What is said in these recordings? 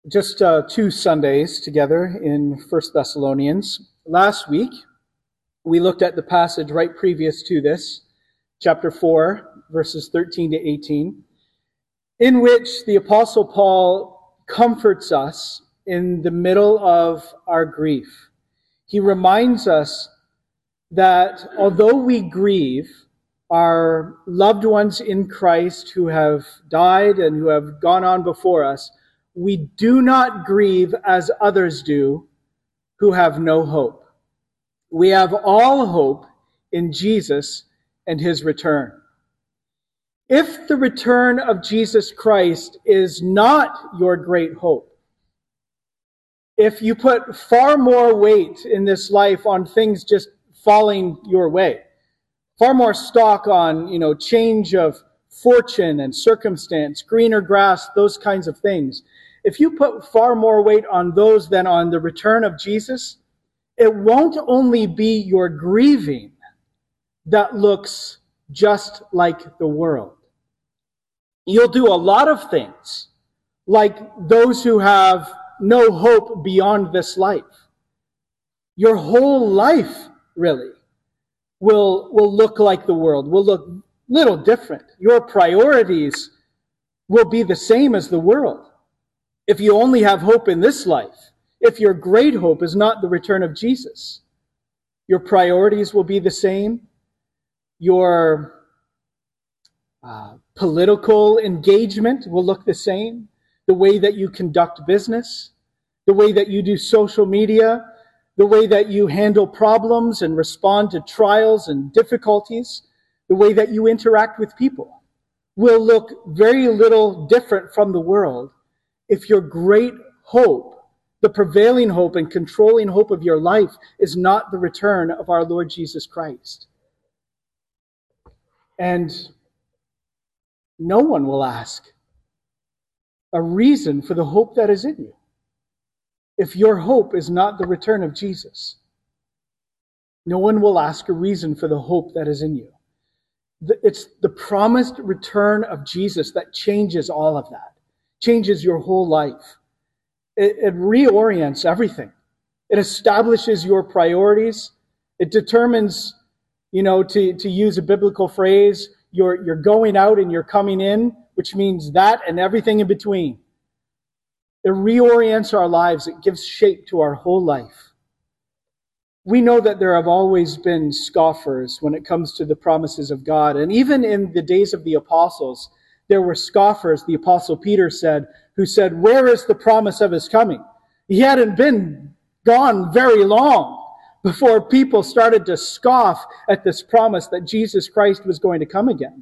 Just 2 Sundays together in 1 Thessalonians. Last week, we looked at the passage right previous to this, chapter 4, verses 13 to 18, in which the Apostle Paul comforts us in the middle of our grief. He reminds us that although we grieve our loved ones in Christ who have died and who have gone on before us, we do not grieve as others do who have no hope. We have all hope in Jesus and his return. If the return of Jesus Christ is not your great hope, if you put far more weight in this life on things just falling your way, far more stock on, change of fortune and circumstance, greener grass, those kinds of things, if you put far more weight on those than on the return of Jesus, it won't only be your grieving that looks just like the world. You'll do a lot of things like those who have no hope beyond this life. Your whole life, really, will look like the world, will look little different. Your priorities will be the same as the world. If you only have hope in this life, if your great hope is not the return of Jesus, your priorities will be the same. Your political engagement will look the same. The way that you conduct business, the way that you do social media, the way that you handle problems and respond to trials and difficulties, the way that you interact with people will look very little different from the world if your great hope, the prevailing hope and controlling hope of your life, is not the return of our Lord Jesus Christ. And no one will ask a reason for the hope that is in you if your hope is not the return of Jesus. No one will ask a reason for the hope that is in you. It's the promised return of Jesus that changes all of that, changes your whole life. It reorients everything. It establishes your priorities. It determines, to use a biblical phrase, you're going out and you're coming in, which means that and everything in between. It reorients our lives. It gives shape to our whole life. We know that there have always been scoffers when it comes to the promises of God. And even in the days of the apostles, there were scoffers, the apostle Peter said, who said, "Where is the promise of his coming?" He hadn't been gone very long before people started to scoff at this promise that Jesus Christ was going to come again.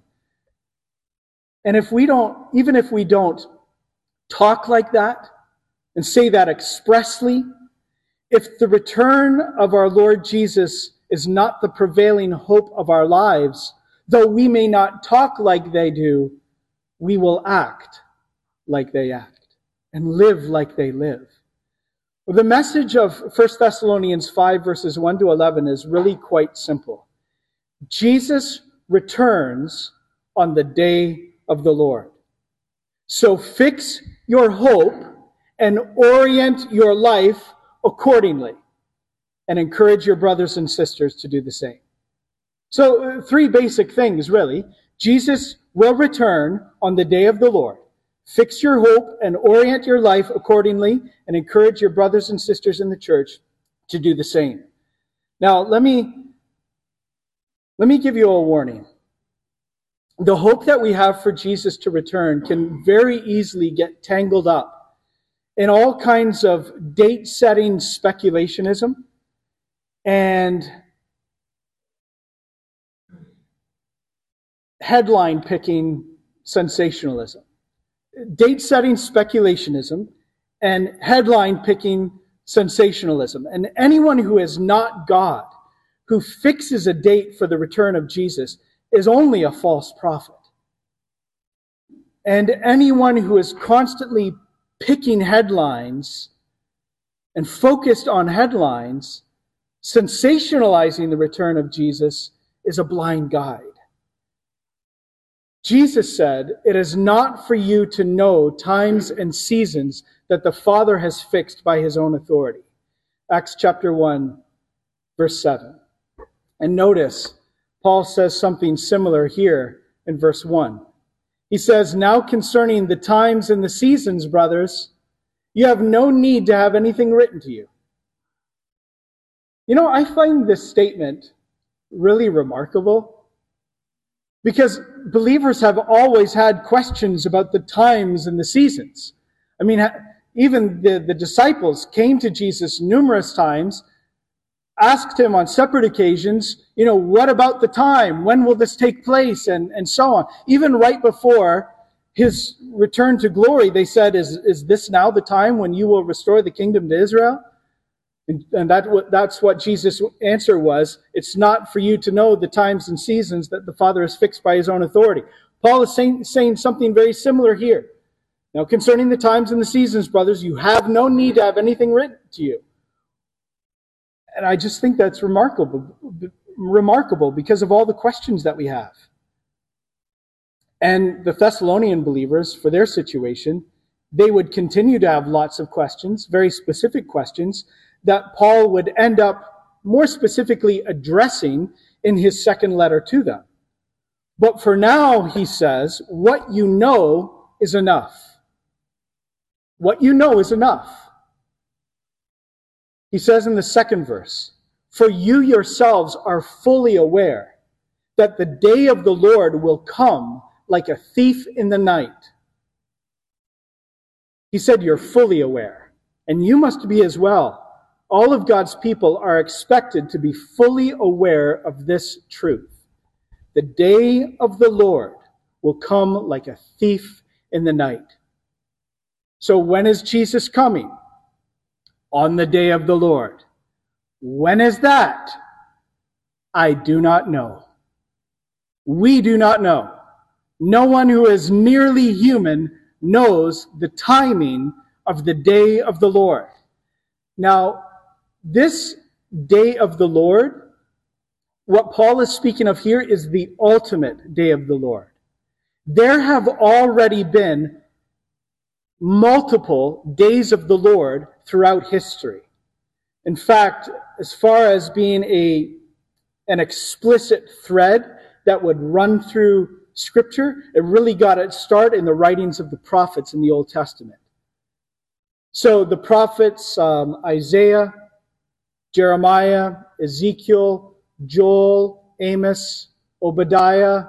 And even if we don't talk like that and say that expressly, if the return of our Lord Jesus is not the prevailing hope of our lives, though we may not talk like they do, we will act like they act and live like they live. Well, the message of 1 Thessalonians 5 verses 1 to 11 is really quite simple. Jesus returns on the day of the Lord. So fix your hope and orient your life accordingly, and encourage your brothers and sisters to do the same. So 3 basic things, really. Jesus will return on the day of the Lord. Fix your hope and orient your life accordingly, and encourage your brothers and sisters in the church to do the same. Now, let me give you a warning. The hope that we have for Jesus to return can very easily get tangled up in all kinds of date-setting speculationism and headline-picking sensationalism. Date-setting speculationism and headline-picking sensationalism. And anyone who is not God, who fixes a date for the return of Jesus, is only a false prophet. And anyone who is constantly picking headlines and focused on headlines, sensationalizing the return of Jesus, is a blind guide. Jesus said, "It is not for you to know times and seasons that the Father has fixed by his own authority." Acts chapter 1, verse 7. And notice, Paul says something similar here in verse 1. He says, "Now concerning the times and the seasons, brothers, you have no need to have anything written to you." You know, I find this statement really remarkable because believers have always had questions about the times and the seasons. I mean, even the disciples came to Jesus numerous times, asked him on separate occasions, what about the time? When will this take place? And so on. Even right before his return to glory, they said, is this now the time when you will restore the kingdom to Israel? And that's what Jesus' answer was. It's not for you to know the times and seasons that the Father has fixed by his own authority. Paul is saying something very similar here. Now, concerning the times and the seasons, brothers, you have no need to have anything written to you. And I just think that's remarkable because of all the questions that we have. And the Thessalonian believers, for their situation, they would continue to have lots of questions, very specific questions, that Paul would end up more specifically addressing in his second letter to them. But for now, he says, what you know is enough. What you know is enough. He says in the second verse, "For you yourselves are fully aware that the day of the Lord will come like a thief in the night." He said you're fully aware, and you must be as well. All of God's people are expected to be fully aware of this truth. The day of the Lord will come like a thief in the night. So when is Jesus coming? On the day of the Lord. When is that? I do not know. We do not know. No one who is merely human knows the timing of the day of the Lord. Now, this day of the Lord, what Paul is speaking of here is the ultimate day of the Lord. There have already been multiple days of the Lord throughout history. In fact, as far as being an explicit thread that would run through Scripture, it really got its start in the writings of the prophets in the Old Testament. So the prophets Isaiah, Jeremiah, Ezekiel, Joel, Amos, Obadiah,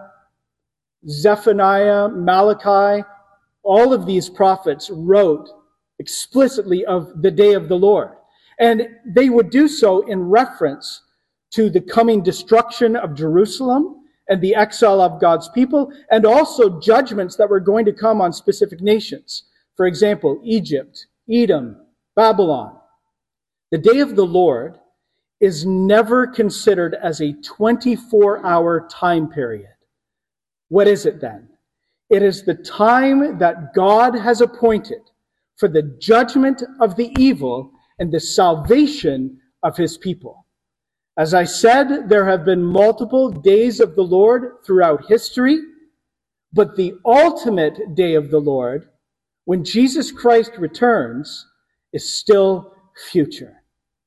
Zephaniah, Malachi, all of these prophets wrote explicitly of the day of the Lord. And they would do so in reference to the coming destruction of Jerusalem and the exile of God's people, and also judgments that were going to come on specific nations. For example, Egypt, Edom, Babylon. The day of the Lord is never considered as a 24-hour time period. What is it then? It is the time that God has appointed for the judgment of the evil and the salvation of his people. As I said, there have been multiple days of the Lord throughout history, but the ultimate day of the Lord, when Jesus Christ returns, is still future.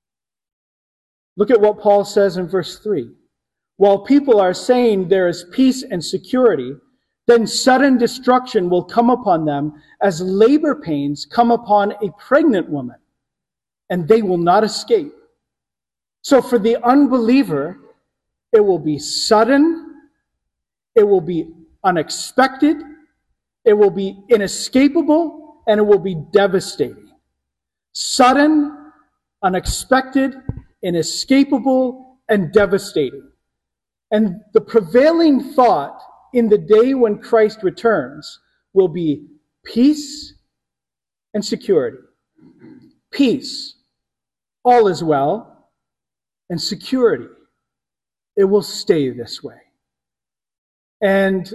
Look at what Paul says in verse 3. While people are saying there is peace and security, then sudden destruction will come upon them as labor pains come upon a pregnant woman, and they will not escape. So for the unbeliever, it will be sudden, it will be unexpected, it will be inescapable, and it will be devastating. Sudden, unexpected, inescapable, and devastating. And the prevailing thought in the day when Christ returns will be peace and security. Peace, all is well, and security, it will stay this way. And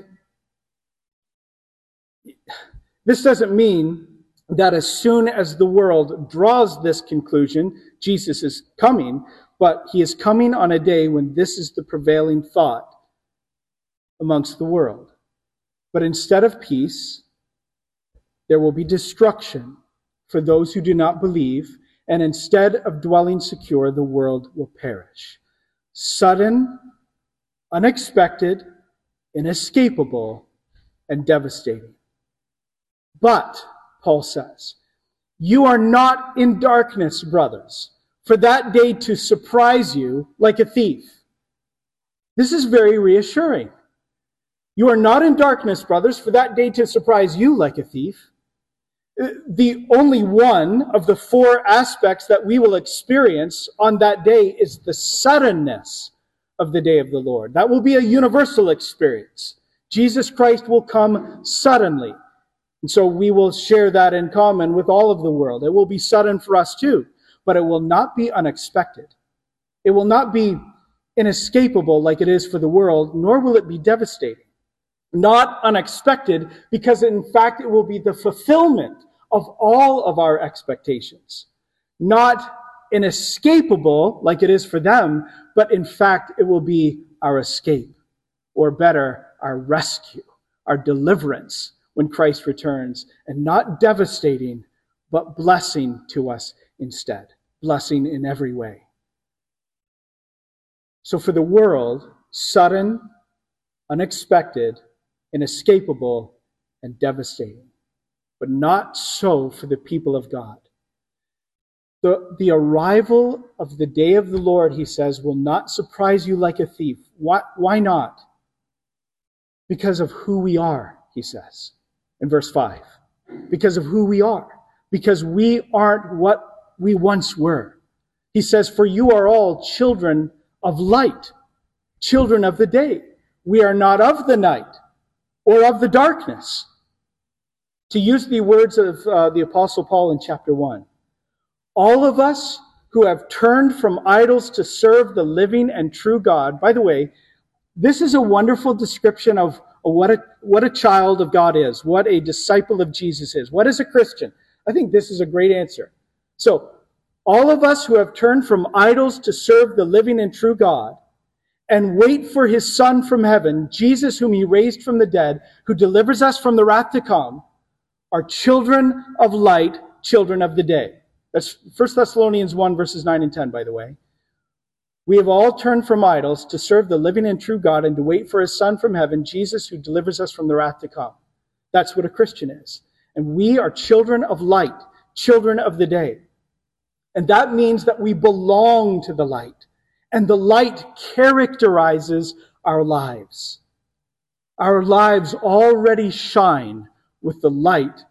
this doesn't mean that as soon as the world draws this conclusion, Jesus is coming, but he is coming on a day when this is the prevailing thought amongst the world. But instead of peace, there will be destruction for those who do not believe, and instead of dwelling secure, the world will perish. Sudden, unexpected, inescapable, and devastating. But, Paul says, you are not in darkness, brothers, for that day to surprise you like a thief. This is very reassuring. You are not in darkness, brothers, for that day to surprise you like a thief. The only one of the four aspects that we will experience on that day is the suddenness of the day of the Lord. That will be a universal experience. Jesus Christ will come suddenly. And so we will share that in common with all of the world. It will be sudden for us too, but it will not be unexpected. It will not be inescapable like it is for the world, nor will it be devastating. Not unexpected, because in fact it will be the fulfillment of all of our expectations. Not inescapable like it is for them, but in fact it will be our escape, or better, our rescue, our deliverance when Christ returns, and not devastating, but blessing to us instead. Blessing in every way. So for the world, sudden, unexpected, inescapable, and devastating. But not so for the people of God. The arrival of the day of the Lord, he says, will not surprise you like a thief. Why not? Because of who we are, he says in verse 5. Because of who we are. Because we aren't what we once were. He says, for you are all children of light, children of the day. We are not of the night or of the darkness. To use the words of the Apostle Paul in chapter 1, all of us who have turned from idols to serve the living and true God. By the way, this is a wonderful description of what a child of God is, what a disciple of Jesus is. What is a Christian? I think this is a great answer. So, all of us who have turned from idols to serve the living and true God and wait for his Son from heaven, Jesus whom he raised from the dead, who delivers us from the wrath to come, are children of light, children of the day. That's 1 Thessalonians 1, verses 9 and 10, by the way. We have all turned from idols to serve the living and true God and to wait for his Son from heaven, Jesus who delivers us from the wrath to come. That's what a Christian is. And we are children of light, children of the day. And that means that we belong to the light. And the light characterizes our lives. Our lives already shine with the light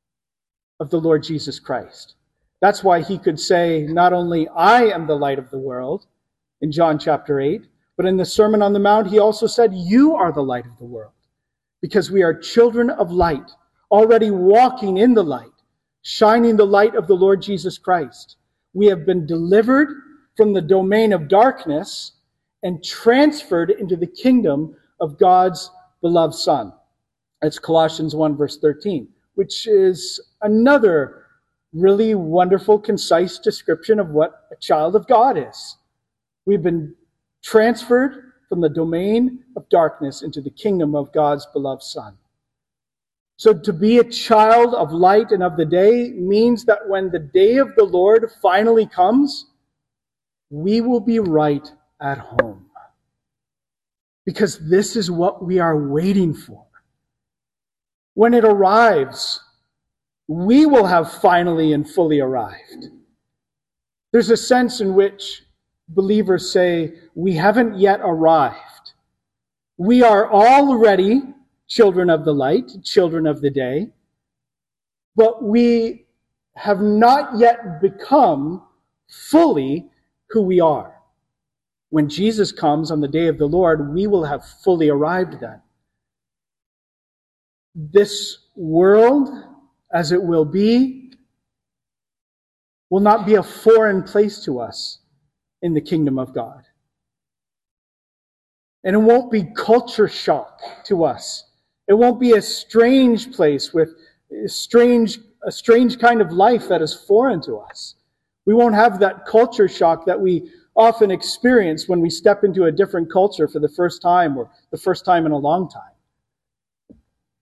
of the Lord Jesus Christ. That's why he could say, not only I am the light of the world, in John chapter 8, but in the Sermon on the Mount, he also said, you are the light of the world. Because we are children of light, already walking in the light, shining the light of the Lord Jesus Christ. We have been delivered from the domain of darkness and transferred into the kingdom of God's beloved Son. That's Colossians 1, verse 13, which is another really wonderful, concise description of what a child of God is. We've been transferred from the domain of darkness into the kingdom of God's beloved Son. So to be a child of light and of the day means that when the day of the Lord finally comes, we will be right at home. Because this is what we are waiting for. When it arrives, we will have finally and fully arrived. There's a sense in which believers say, we haven't yet arrived. We are already children of the light, children of the day, but we have not yet become fully who we are. When Jesus comes on the day of the Lord, we will have fully arrived then. This world, as it will not be a foreign place to us in the kingdom of God. And it won't be culture shock to us. It won't be a strange place with a strange kind of life that is foreign to us. We won't have that culture shock that we often experience when we step into a different culture for the first time or the first time in a long time.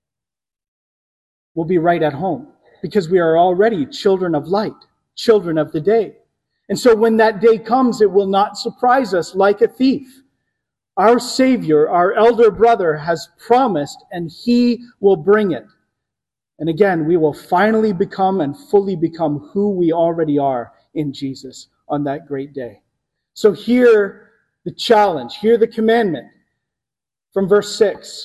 will be right at home, because we are already children of light, children of the day. And so when that day comes, it will not surprise us like a thief. Our Savior, our elder brother, has promised, and he will bring it. And again, we will finally become and fully become who we already are in Jesus on that great day. So hear the challenge, hear the commandment from verse 6.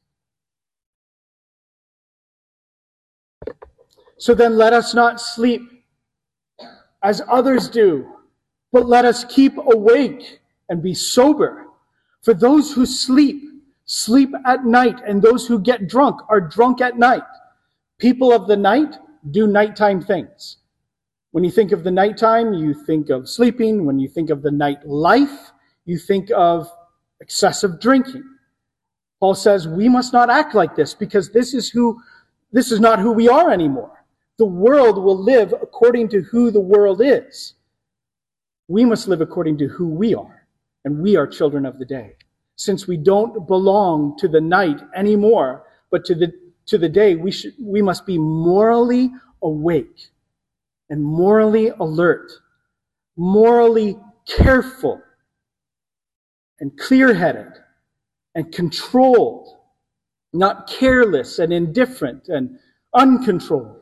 So then let us not sleep as others do, but let us keep awake and be sober. For those who sleep, sleep at night, and those who get drunk are drunk at night. People of the night do nighttime things. When you think of the nighttime, you think of sleeping. When you think of the night life, you think of excessive drinking. Paul says we must not act like this, because this is not who we are anymore. The world will live according to who the world is. We must live according to who we are, and we are children of the day. Since we don't belong to the night anymore, but to the day, we must be morally awake and morally alert, morally careful and clear-headed and controlled, not careless and indifferent and uncontrolled.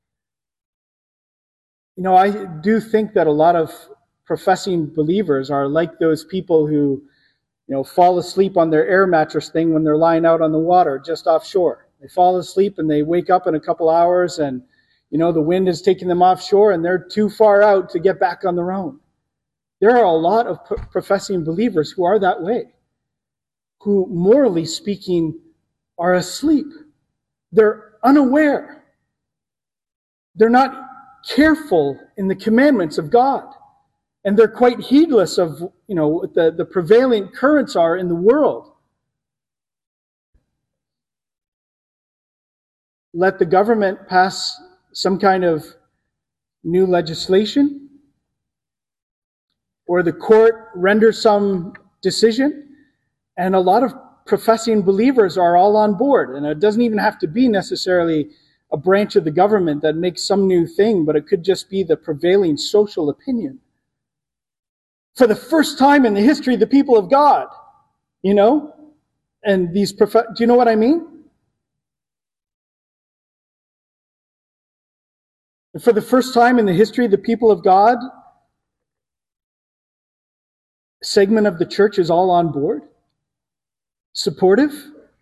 You know, I do think that a lot of professing believers are like those people who, fall asleep on their air mattress thing when they're lying out on the water just offshore. They fall asleep and they wake up in a couple hours and, the wind is taking them offshore and they're too far out to get back on their own. There are a lot of professing believers who are that way, who, morally speaking, are asleep. They're unaware. They're not careful in the commandments of God. And they're quite heedless of, what the prevailing currents are in the world. Let the government pass some kind of new legislation, or the court render some decision, and a lot of professing believers are all on board. And it doesn't even have to be necessarily a branch of the government that makes some new thing, but it could just be the prevailing social opinion. For the first time in the history of the people of God, and these do you know what I mean? For the first time in the history of the people of God, a segment of the church is all on board, supportive.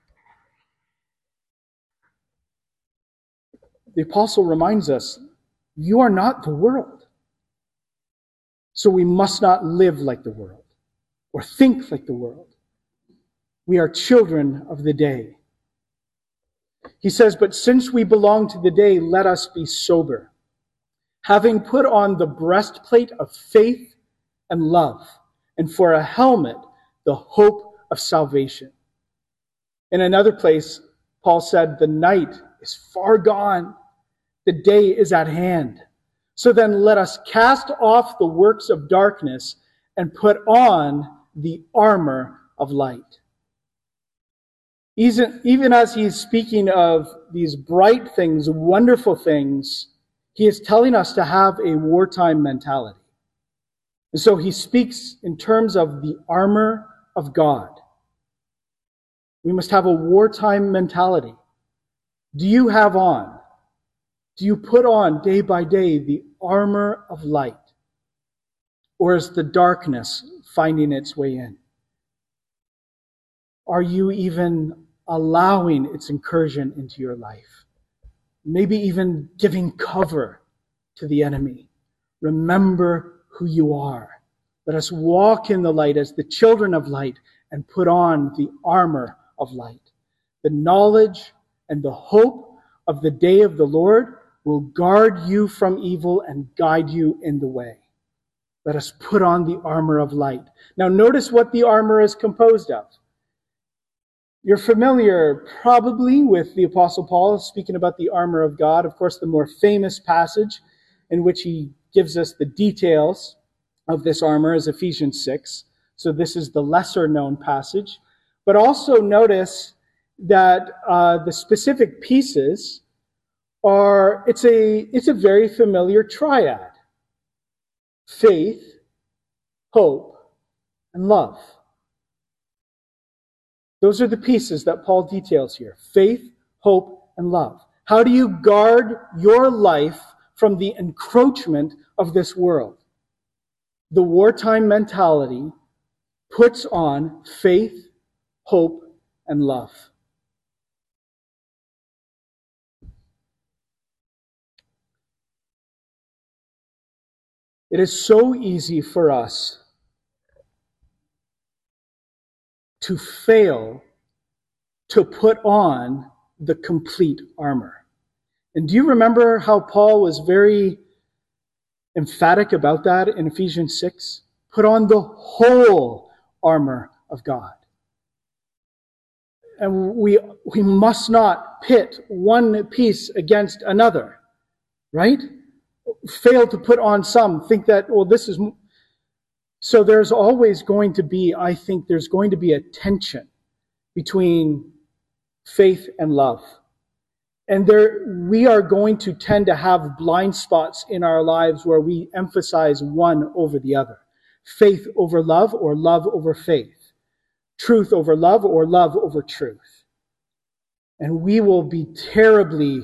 The apostle reminds us, you are not the world. So we must not live like the world or think like the world. We are children of the day. He says, but since we belong to the day, let us be sober, having put on the breastplate of faith and love, and for a helmet, the hope of salvation. In another place, Paul said, the night is far gone, the day is at hand. So then let us cast off the works of darkness and put on the armor of light. Even as he's speaking of these bright things, wonderful things, he is telling us to have a wartime mentality. And so he speaks in terms of the armor of God. We must have a wartime mentality. Do you have on? Do you put on day by day the armor of light? Or is the darkness finding its way in? Are you even allowing its incursion into your life? Maybe even giving cover to the enemy. Remember who you are. Let us walk in the light as the children of light and put on the armor of light. The knowledge and the hope of the day of the Lord will guard you from evil and guide you in the way. Let us put on the armor of light. Now notice what the armor is composed of. You're familiar probably with the Apostle Paul speaking about the armor of God. Of course, the more famous passage in which he gives us the details of this armor is Ephesians 6. So this is the lesser known passage. But also notice that the specific pieces it's a very familiar triad: faith, hope, and love. Those are the pieces that Paul details here: faith, hope, and love. How do you guard your life from the encroachment of this world? The wartime mentality puts on faith, hope, and love. It is so easy for us to fail to put on the complete armor. And do you remember how Paul was very emphatic about that in Ephesians 6? Put on the whole armor of God. And we must not pit one piece against another, right? Fail to put on some, think that, well, this is... So there's always going to be, I think there's going to be a tension between faith and love. And we are going to tend to have blind spots in our lives where we emphasize one over the other. Faith over love, or love over faith. Truth over love, or love over truth. And we will be terribly,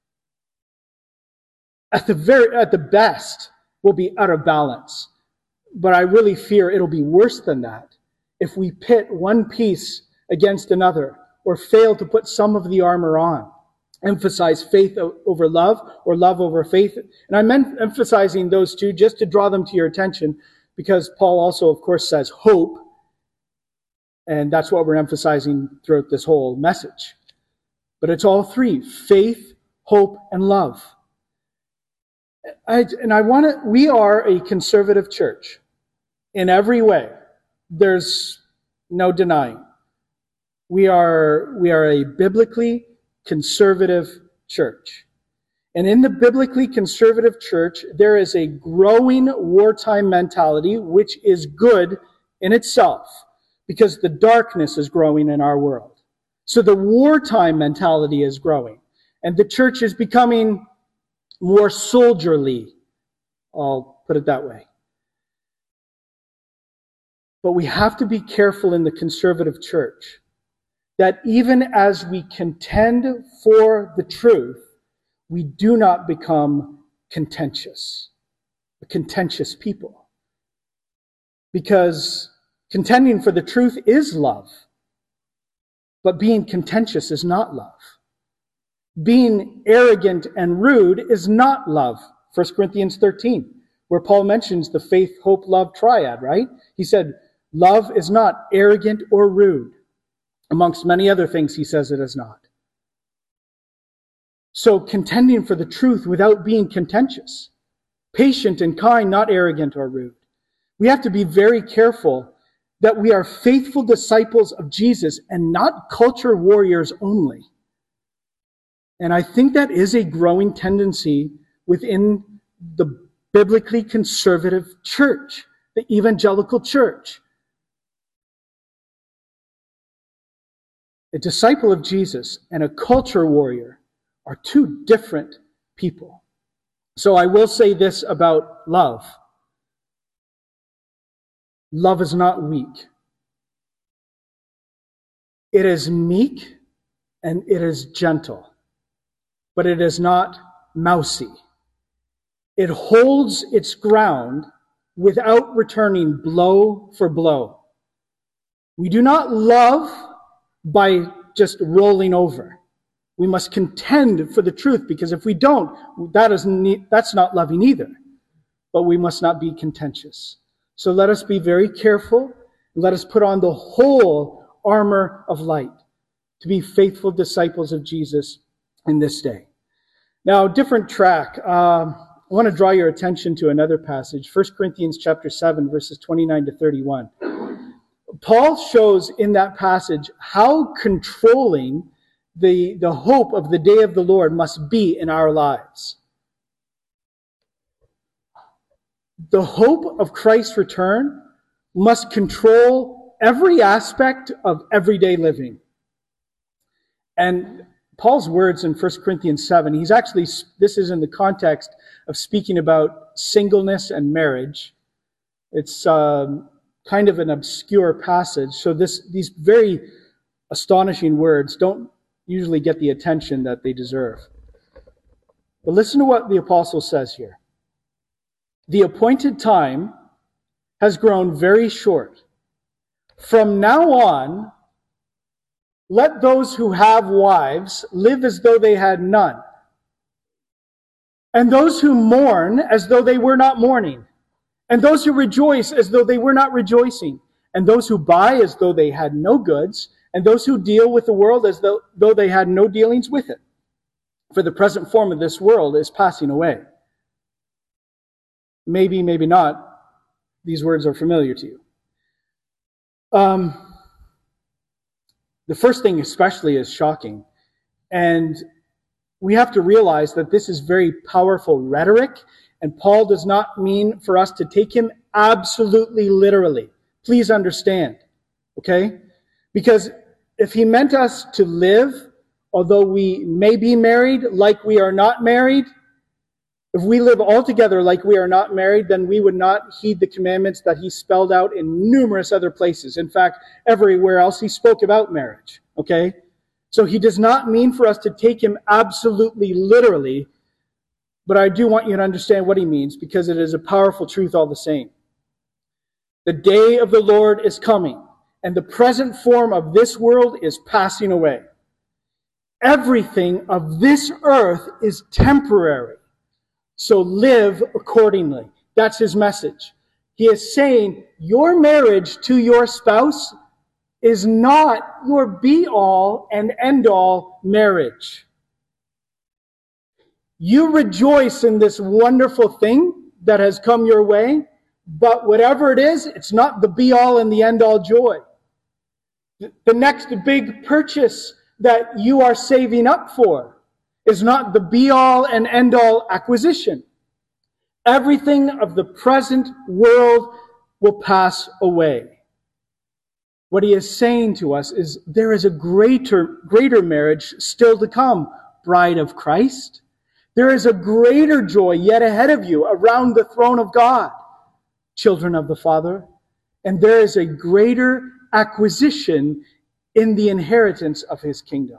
at the best, we'll be out of balance. But I really fear it'll be worse than that if we pit one piece against another, or fail to put some of the armor on. Emphasize faith over love, or love over faith. And I'm emphasizing those two just to draw them to your attention, because Paul also, of course, says hope. And that's what we're emphasizing throughout this whole message. But it's all three: faith, hope, and love. We are a conservative church in every way. There's no denying. We are a biblically conservative church. And in the biblically conservative church, there is a growing wartime mentality, which is good in itself, because the darkness is growing in our world. So the wartime mentality is growing, and the church is becoming more soldierly. I'll put it that way. But we have to be careful in the conservative church that even as we contend for the truth, we do not become contentious, a contentious people. Because contending for the truth is love, but being contentious is not love. Being arrogant and rude is not love. 1 Corinthians 13, where Paul mentions the faith, hope, love triad, right? He said, love is not arrogant or rude. Amongst many other things, he says it is not. So contending for the truth without being contentious. Patient and kind, not arrogant or rude. We have to be very careful that we are faithful disciples of Jesus and not culture warriors only. And I think that is a growing tendency within the biblically conservative church, the evangelical church. A disciple of Jesus and a culture warrior are two different people. So I will say this about love. Love is not weak. It is meek and it is gentle, but it is not mousy. It holds its ground without returning blow for blow. We do not love by just rolling over. We must contend for the truth, because if we don't, that's not loving either. But we must not be contentious. So let us be very careful. Let us put on the whole armor of light to be faithful disciples of Jesus in this day. Now, different track. I want to draw your attention to another passage, 1 Corinthians chapter 7, verses 29 to 31. Paul shows in that passage how controlling the hope of the day of the Lord must be in our lives. The hope of Christ's return must control every aspect of everyday living. And Paul's words in 1 Corinthians 7, this is in the context of speaking about singleness and marriage. It's kind of an obscure passage, so these very astonishing words don't usually get the attention that they deserve. But listen to what the apostle says here. The appointed time has grown very short. From now on, let those who have wives live as though they had none, and those who mourn as though they were not mourning, and those who rejoice as though they were not rejoicing, and those who buy as though they had no goods, and those who deal with the world as though they had no dealings with it. For the present form of this world is passing away. Maybe, maybe not. These words are familiar to you. The first thing especially is shocking. And we have to realize that this is very powerful rhetoric, and Paul does not mean for us to take him absolutely literally. Please understand, okay? Because if he meant us to live, although we may be married, like we are not married, if we live altogether like we are not married, then we would not heed the commandments that he spelled out in numerous other places. In fact, everywhere else he spoke about marriage, okay? So he does not mean for us to take him absolutely literally, but I do want you to understand what he means, because it is a powerful truth all the same. The day of the Lord is coming, and the present form of this world is passing away. Everything of this earth is temporary. So live accordingly. That's his message. He is saying your marriage to your spouse is not your be-all and end-all marriage. You rejoice in this wonderful thing that has come your way, but whatever it is, it's not the be-all and the end-all joy. The next big purchase that you are saving up for is not the be-all and end-all acquisition. Everything of the present world will pass away. What he is saying to us is there is a greater marriage still to come, bride of Christ. There is a greater joy yet ahead of you around the throne of God, children of the Father. And there is a greater acquisition in the inheritance of his kingdom.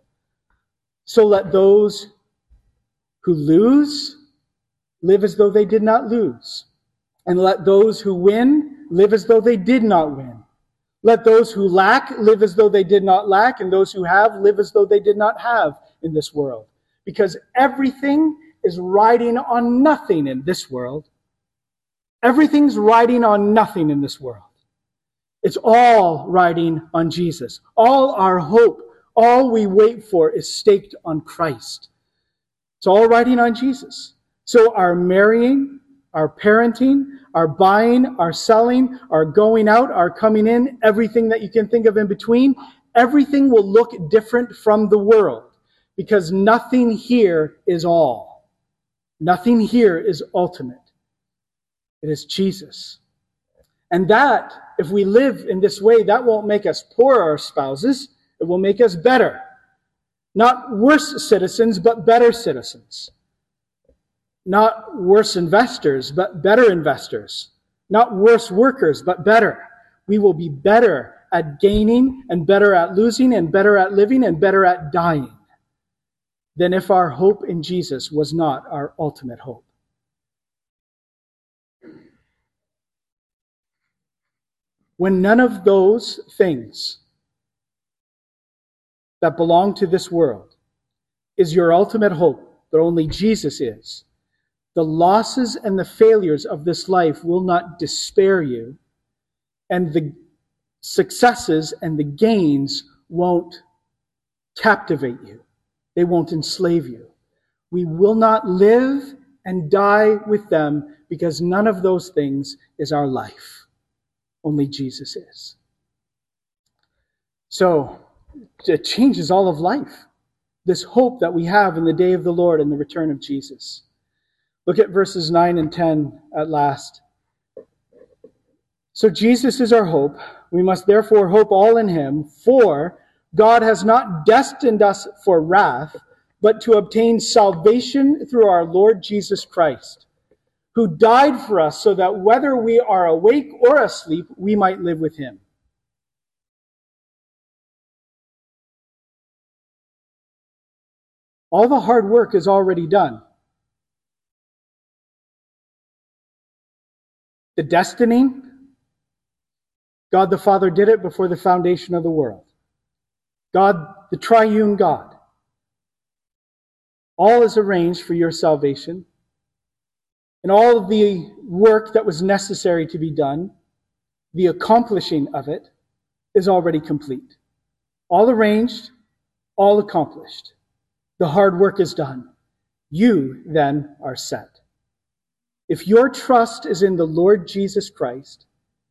So let those who lose live as though they did not lose. And let those who win live as though they did not win. Let those who lack live as though they did not lack, and those who have live as though they did not have in this world. Because everything is riding on nothing in this world. Everything's riding on nothing in this world. It's all riding on Jesus. All our hope, all we wait for is staked on Christ. It's all riding on Jesus. So our marrying, our parenting, our buying, our selling, our going out, our coming in, everything that you can think of in between, everything will look different from the world, because nothing here is all. Nothing here is ultimate. It is Jesus. And that, if we live in this way, that won't make us poorer our spouses. It will make us better. Not worse citizens, but better citizens. Not worse investors, but better investors. Not worse workers, but better. We will be better at gaining, and better at losing, and better at living, and better at dying than if our hope in Jesus was not our ultimate hope. When none of those things that belong to this world is your ultimate hope, but only Jesus is, the losses and the failures of this life will not despair you, and the successes and the gains won't captivate you. They won't enslave you. We will not live and die with them, because none of those things is our life. Only Jesus is. So, it changes all of life. This hope that we have in the day of the Lord and the return of Jesus. Look at verses 9 and 10 at last. So Jesus is our hope. We must therefore hope all in him, for God has not destined us for wrath, but to obtain salvation through our Lord Jesus Christ, who died for us so that whether we are awake or asleep, we might live with him. All the hard work is already done. The destining, God the Father did it before the foundation of the world. God, the triune God. All is arranged for your salvation. And all of the work that was necessary to be done, the accomplishing of it, is already complete. All arranged, all accomplished. The hard work is done. You, then, are set. If your trust is in the Lord Jesus Christ,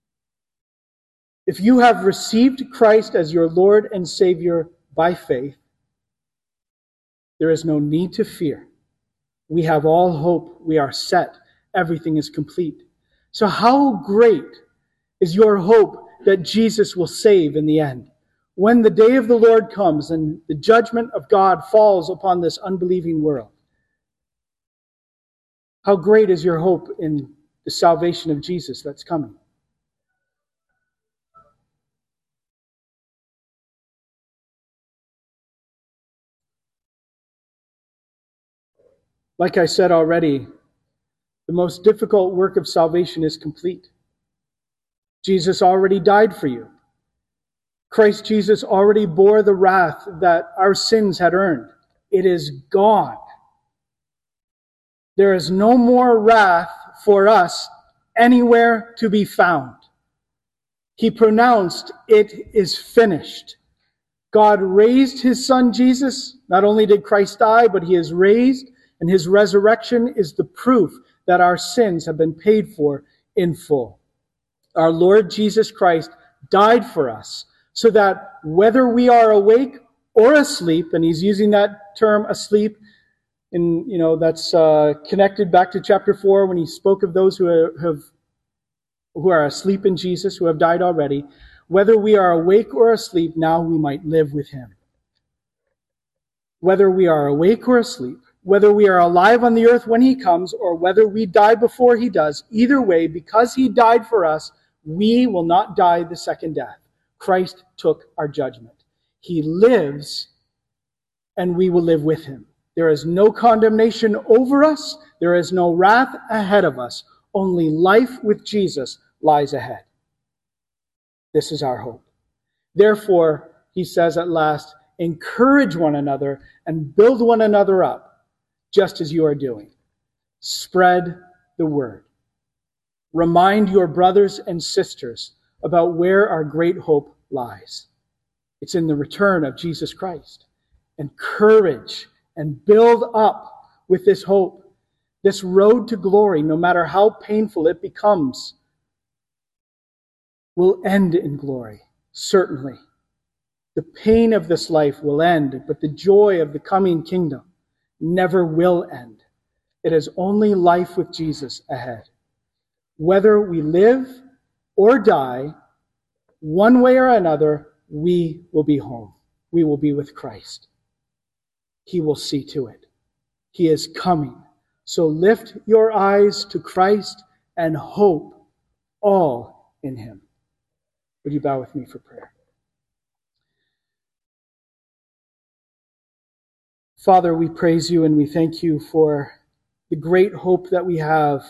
if you have received Christ as your Lord and Savior by faith, there is no need to fear. We have all hope. We are set. Everything is complete. So how great is your hope that Jesus will save in the end? When the day of the Lord comes and the judgment of God falls upon this unbelieving world, how great is your hope in the salvation of Jesus that's coming? Like I said already, the most difficult work of salvation is complete. Jesus already died for you. Christ Jesus already bore the wrath that our sins had earned. It is gone. There is no more wrath for us anywhere to be found. He pronounced, "It is finished." God raised his Son Jesus. Not only did Christ die, but he is raised, and his resurrection is the proof that our sins have been paid for in full. Our Lord Jesus Christ died for us so that whether we are awake or asleep, and he's using that term asleep, and that's connected back to chapter 4 when he spoke of those who are asleep in Jesus, who have died already. Whether we are awake or asleep, now we might live with him. Whether we are awake or asleep, whether we are alive on the earth when he comes, or whether we die before he does, either way, because he died for us, we will not die the second death. Christ took our judgment. He lives, and we will live with him. There is no condemnation over us. There is no wrath ahead of us. Only life with Jesus lies ahead. This is our hope. Therefore, he says at last, encourage one another and build one another up, just as you are doing. Spread the word. Remind your brothers and sisters about where our great hope lies. It's in the return of Jesus Christ. Encourage and build up with this hope. This road to glory, no matter how painful it becomes, will end in glory, certainly. The pain of this life will end, but the joy of the coming kingdom never will end. It is only life with Jesus ahead. Whether we live or die, one way or another, we will be home. We will be with Christ. He will see to it. He is coming. So lift your eyes to Christ and hope all in him. Would you bow with me for prayer? Father, we praise you and we thank you for the great hope that we have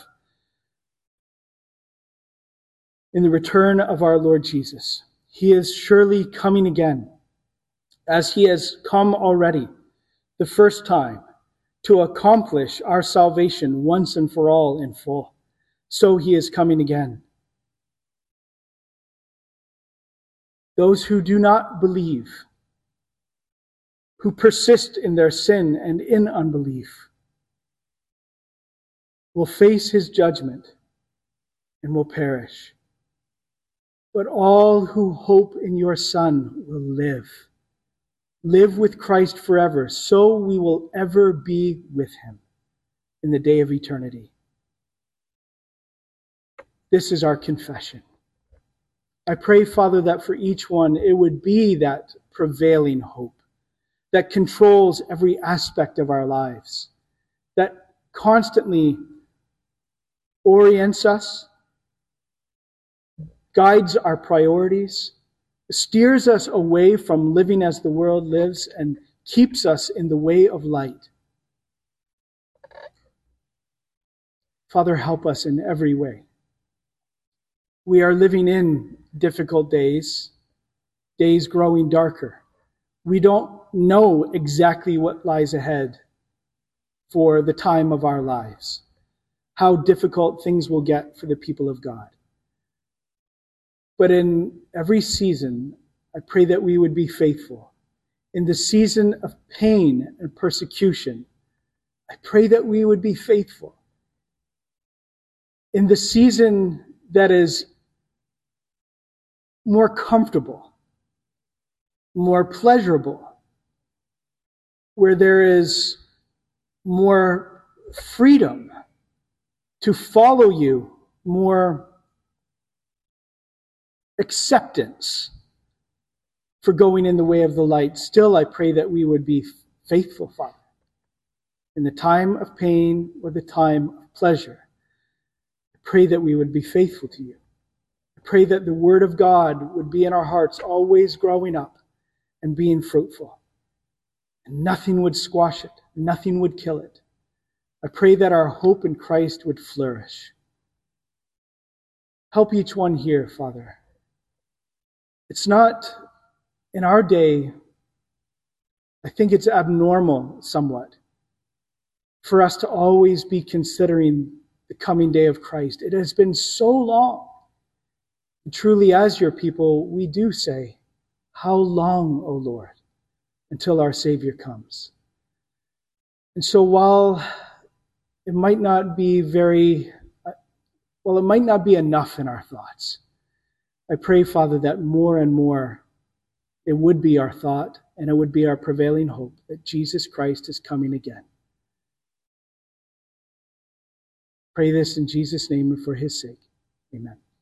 in the return of our Lord Jesus. He is surely coming again, as he has come already, the first time, to accomplish our salvation once and for all in full. So he is coming again. Those who do not believe, who persist in their sin and in unbelief, will face his judgment and will perish. But all who hope in your Son will live with Christ forever, so we will ever be with him in the day of eternity. This is our confession. I pray, Father, that for each one it would be that prevailing hope that controls every aspect of our lives, that constantly orients us, guides our priorities, steers us away from living as the world lives, and keeps us in the way of light. Father, help us in every way. We are living in difficult days, days growing darker. We don't know exactly what lies ahead for the time of our lives, how difficult things will get for the people of God. But in every season, I pray that we would be faithful. In the season of pain and persecution, I pray that we would be faithful. In the season that is more comfortable, more pleasurable, where there is more freedom to follow you, more acceptance for going in the way of the light. Still, I pray that we would be faithful, Father. In the time of pain or the time of pleasure, I pray that we would be faithful to you. I pray that the Word of God would be in our hearts, always growing up and being fruitful. And nothing would squash it. Nothing would kill it. I pray that our hope in Christ would flourish. Help each one here, Father. It's not, in our day, I think it's abnormal somewhat for us to always be considering the coming day of Christ. It has been so long. And truly, as your people, we do say, how long, O Lord, until our Savior comes? And so while it might not be it might not be enough in our thoughts, I pray, Father, that more and more it would be our thought and it would be our prevailing hope that Jesus Christ is coming again. Pray this in Jesus' name and for his sake. Amen.